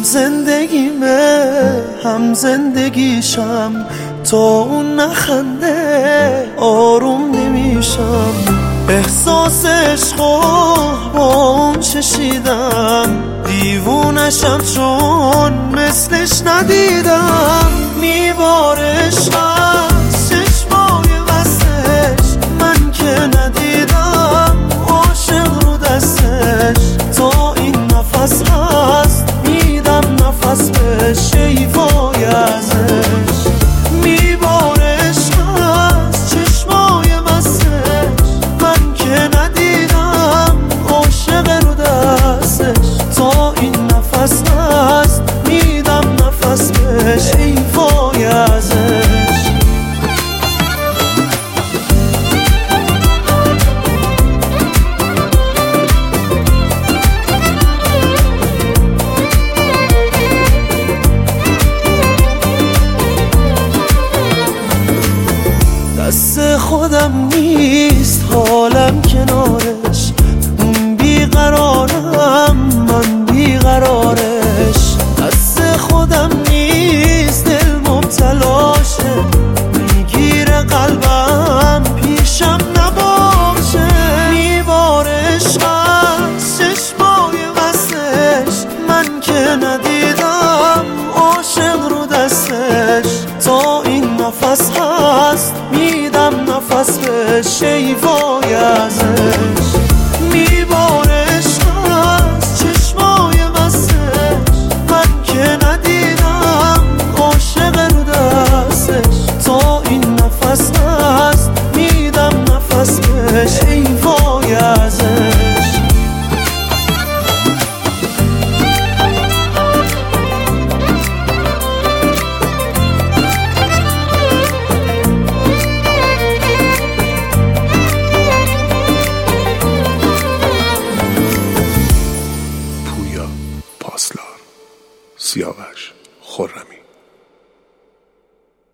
زندگیمه هم زندگیشم، تا اون نخنده آروم نمیشم. احساس عشقو با اون چشیدم، دیوونشم چون مثلش ندیدم. میبارش از چشمای وستش، من که ندیدم عاشق رو دستش. تا این نفس هست میدم نفس بهش، شیفای ازش. میبارش از چشمای وستش، من که ندیدم عاشق رو دستش. تا این نفس هست میدم نفس بهش، شیفای ازش. دست خودم نیست حالم کنارش، اون بیقرارم من بیقرارش. دست خودم نیست دل مبتلاشه، میگیره قلبم پیشم نباشه. میبارش از چشمای وستش، من که ندیدم عاشق رو دستش. تا این نفس هست میدم نفس بهش، شیفای ازش. میبارش از چشمای وستش، من که ندیدم عاشق رو دستش. تا این نفس هست میدم نفس بهش، شیفای ازش. پاسلار، سیاوش خرمی.